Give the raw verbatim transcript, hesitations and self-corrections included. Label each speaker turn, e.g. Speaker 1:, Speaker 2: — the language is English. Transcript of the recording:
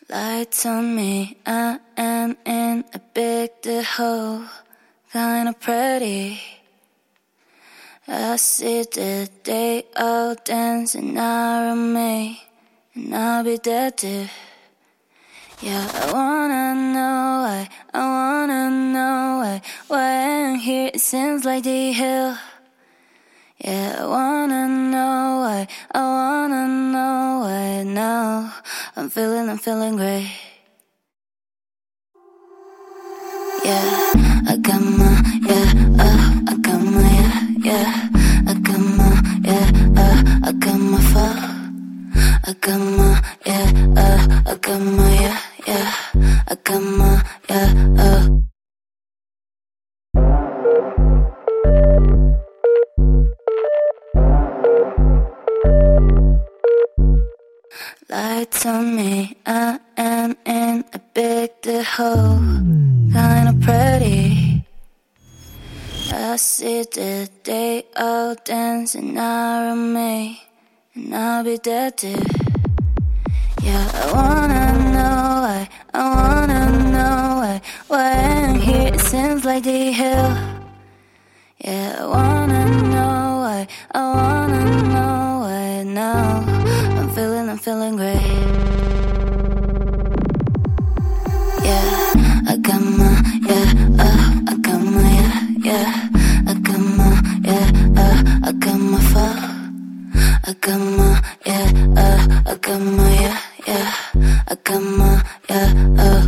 Speaker 1: Lights on me, I am in a big hole, kinda pretty. I see the day all dancing around me, and I'll be dead too. Yeah, I wanna know why, I wanna know why, why I'm here, it seems like the hill. Yeah, I wanna know why, I wanna know why now. I'm feeling, I'm feeling great. Yeah, I got my, yeah, uh, I got my, yeah, yeah. I got my, yeah, uh, I got my phone. I got my, yeah, uh, I got my, yeah, yeah. I got my, yeah, uh. Lights on me, I am in a big hole, kinda pretty. I see the day all dancing around me, and I'll be dead too. Yeah, I wanna know why, I wanna know why, why I'm here, it seems like the hill. Yeah, I wanna know why, I wanna know why now. I'm feeling, I'm feeling great. Yeah, I got my, yeah, uh, I got my, yeah, yeah. I got my, yeah, uh, I got my phone. I got my, yeah, uh, I got my, yeah, yeah. I got my, yeah, uh.